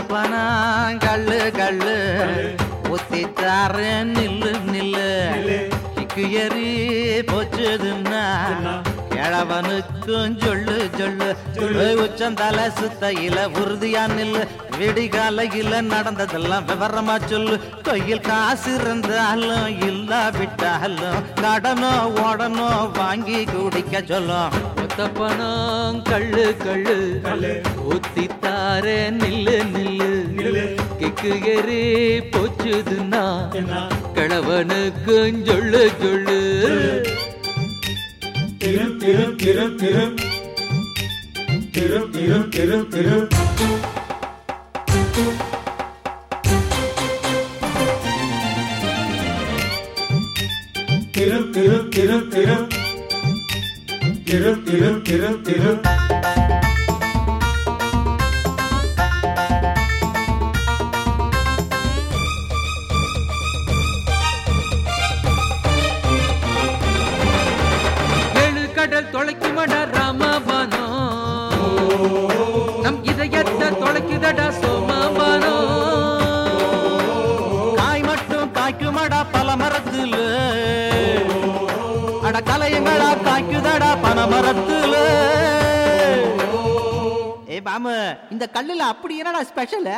ஒத்தப்பனா கள்ளு கள்ளு ஒத்தித்தார நில்லு நில்லு கிக்கு எறி போச்சுதுன்னா கிழவனுக்கும் சொல்லு சொல்லு உச்சம் தலை சுத்தையில உறுதியா நில்லு விடிகாலையில நடந்ததெல்லாம் விவரமா சொல்லு கையில் காசு இருந்தாலும் இல்லாவிட்டாலும் கடனோ ஓடனோ வாங்கி குடிக்க சொல்லும் ஒத்தப்பணம் கள்ளு கள்ளு ஊத்தித்தார நில்லு நில்லு கிக்கு எறி போச்சுதுன்னா கிழவனுக்கும் சொல்லு சொல்லு திரும் திரும் திரும் திரும் திரும் திரும் திரும் திரும் திரும் திரும் திரும் திரும் திரும் திரும் திரும் திரும் கடல் தொலைக்குமடா ராமபானோ நம் இதயத்தை தொலைக்குதடா சோமபானோ காய் மட்டும் காய்க்குமடா பல மரத்துல அட கலையங்களா காய்க்குதடா பன மரத்துல ஏ பாமு இந்த கல்லுல அப்படி என்னடா ஸ்பெஷல்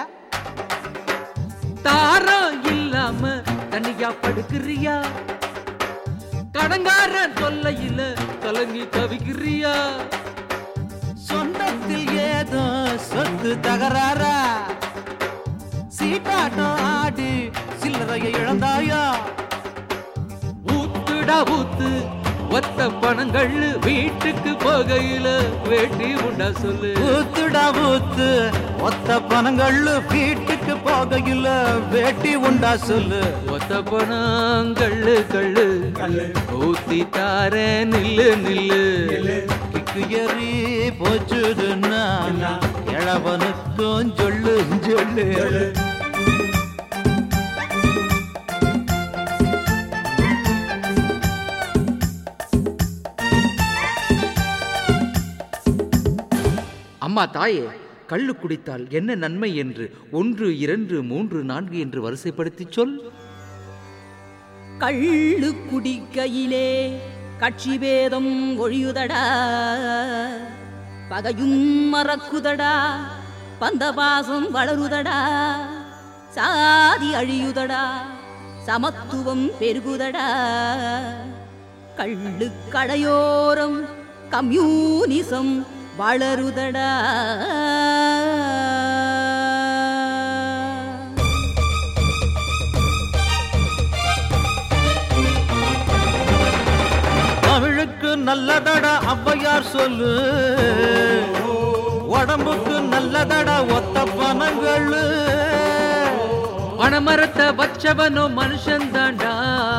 தாரம் இல்லாம தனியா படுக்கிறியா கடங்காரன் தொல்லையில கலங்கி தவிக்கிறியா சொந்தத்தில் ஏதோ சொத்து தகராறா சீட்டாட்டம் ஆடி சில்லறையை இழந்தாயா ஊத்துடா ஊத்து ஒத்த பணங்கள் வீட்டுக்கு போகையில வேட்டி உண்டா சொல்லு ஊத்துடா ஊத்து ஒத்த பணங்கள் வீட்டுக்கு போகையில வேட்டி உண்டா சொல்லு ஒத்த பணங்கள் கள்ளு ஊத்தி தார நில்லு நில்லு கிக்கு எறி போச்சுதுன்னா இளவனுக்கும் சொல்லு சொல்லு அம்மா தாயே கள்ளு குடித்தால் என்ன நன்மை என்று 1 2 3 4 என்று வரிசைப்படுத்தி சொல் கள்ளு குடிக்கையிலே கட்சி பேதம் ஒழியுதடா பகையும் மறக்குதடா பந்தபாசம் வளருதடா சாதி அழியுதடா சமத்துவம் பெருகுதடா கள்ளு கடையோரம் கம்யூனிசம் வளருதடா தமிழுக்கு நல்லதடா ஔவையார் சொல்லு உடம்புக்கு நல்லதடா ஒத்த பணங்கள் பணமரத்தை வச்சவனோ மனுஷன் தாண்டா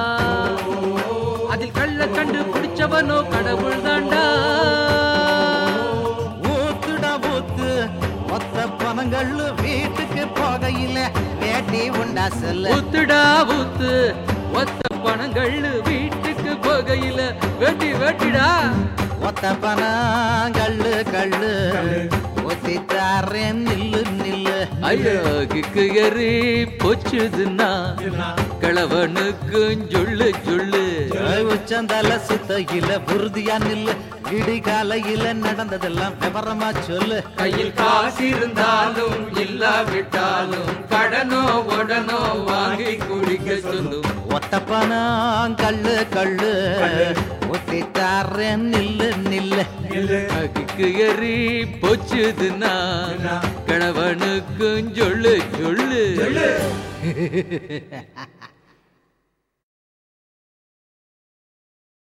அதில் கள்ள கண்டு பிடிச்சவனோ கடவுள் தாண்டா ஒத்த பணங்கள் வீட்டுக்கு போகையில வேட்டி உண்டா சொல்லு ஊத்துடா ஊத்து ஒத்த பணங்கள் வீட்டுக்கு போகையில வேட்டி வேட்டிடா ஒத்த பணங்கள் கள்ளு ஒத்தி தாரேன் நில்லு நில்லு ஐயோ கிக்கு எறி போச்சுதுன்னா கிழவனுக்கும் சொல்லு சொல்லு உச்சந்தல சுத்தையில உறுதியா நில்லு விடிகாலையில நடந்ததெல்லாம் விவரமா சொல்லு கையில் காசு இருந்தாலும் இல்லாவிட்டாலும் கடனோ உடனோ வாங்கி குடிக்க சொல்லும் ஒத்தப்பணம் கள்ளு கள்ளு ஒத்தி தாரேன் நில்லு நில்லு கிக்கு எறி போச்சுதுன்னா கிழவனுக்கும் சொல்லு சொல்லு